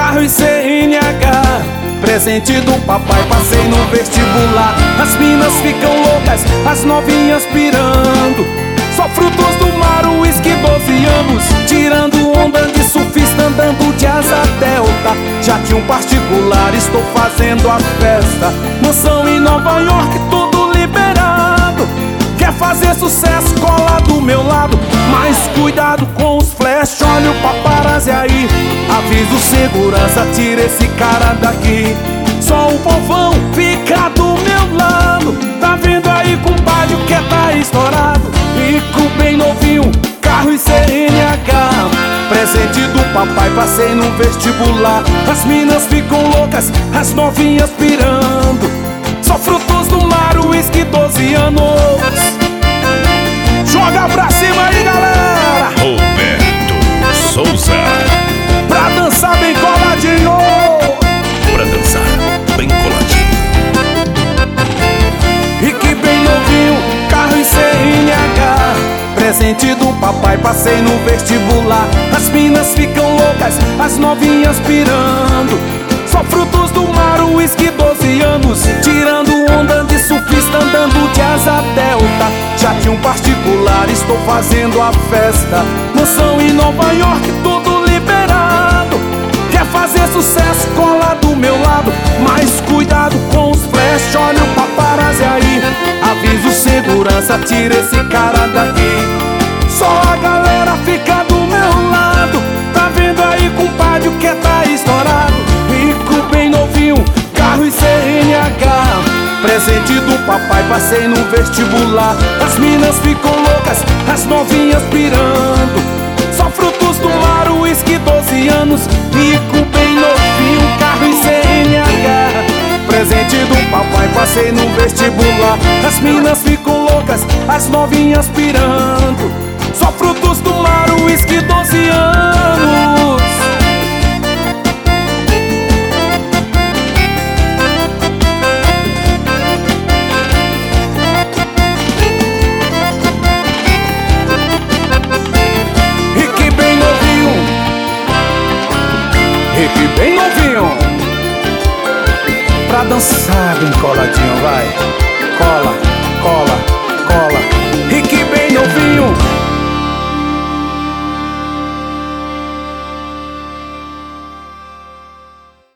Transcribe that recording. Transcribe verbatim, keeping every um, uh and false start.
carro e C N H, presente do papai, passei no vestibular. As minas ficam loucas, as novinhas pirando. Só frutos do mar, uísque, doze anos, tirando onda de surfista, andando de asa delta. Já tinha um particular, estou fazendo a festa. Mansão em Nova York, tudo liberado. Quer fazer sucesso, cola do meu lado, mas cuidado com os flash, olha o paparazzi aí. Avisa o segurança, tira esse cara daqui. Só o povão fica do meu lado. Tá vendo aí, compadre, o que tá estourado? Rico bem novinho, carro e C N H, presente do papai, passei no vestibular. As minas ficam loucas, as novinhas pirando. Só frutos do mar, uísque, doze anos. Joga pra cima aí, galera! Roberto Souza. Pra dançar bem coladinho. Pra dançar bem coladinho. Rick bem novinho, carro e C N H, presente do papai, passei no vestibular. As minas ficam loucas, as novinhas pirando. Só frutos do mar, uísque, doze anos, tirando onda de surfista, andando de asa delta. Já tinha um particular, estou fazendo a festa. Mansão em Nova York, tudo liberado. Quer fazer sucesso, cola do meu lado, mas cuidado com os flash, olha o paparazzi aí. Avisa o segurança, tira esse cara daqui. Só a galera fica do meu lado. Tá vendo aí, compadre, o que tá estourado? Rico bem novinho, carro e C N H, presente do papai, passei no vestibular. As minas ficam loucas, as novinhas pirando. Só frutos do mar, uísque, doze anos. Rico bem novinho, carro e C N H, presente do papai, passei no vestibular. As minas ficam loucas, as novinhas pirando. Só frutos do mar, uísque, doze anos. Rick bem novinho, Rick bem novinho, pra dançar bem coladinho, vai. Cola, cola, cola.